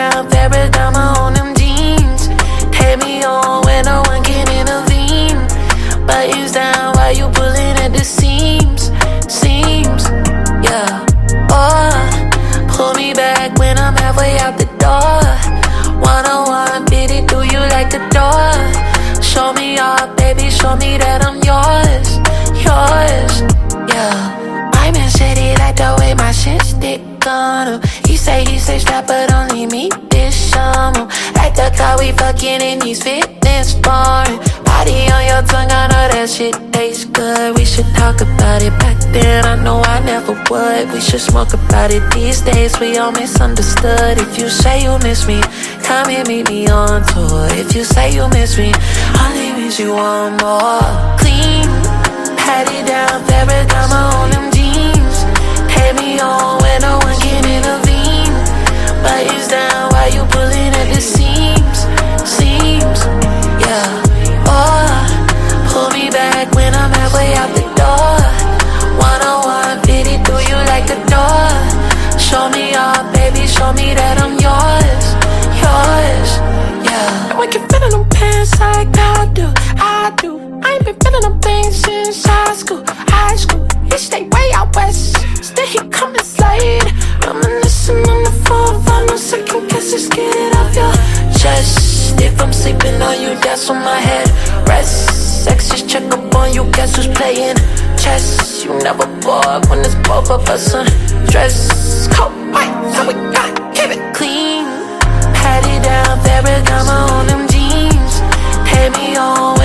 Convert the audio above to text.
down, Ferragamo on them jeans. Take me on when no one can intervene. Buttons down while you pulling at the seams. Yeah. Oh, pull me back when I'm halfway out the door. 101, fit it, do you like the door? Show me off, baby, show me that I'm yours. Yeah. My man said he like the way my shit stick on him. He say stop, but only me this summer. Like the car we fucking in these fitness foreign. Body on your tongue, I know that shit tastes good. We should talk about it. Back then I know I never would. We should smoke about it. These days we all misunderstood. If you say you miss me, come and meet me on tour. If you say you miss me, only means you want more. Clean, pat it down, Ferragamo on them jeans. Take me on when no one can intervene. Buttons down while you pulling at the seams. Yeah. Oh, pull me back when I'm halfway out the door. 101, fit it, do you like the door? Show me off, baby, show me that I'm yours. Yeah. I can fit in them pants like I do. I ain't been feeling them things since high school. He stay way out west, still he come and slide. Reminiscing on the 4-5, no second guesses, get it off your chest. If I'm sleeping on you, that's on my head rest. Exes check up on you, guess who's playing chess? You never bored when it's both of us undressed. Cold white, so we gotta keep it clean. Pat it down, Ferragamo on them jeans. Take me on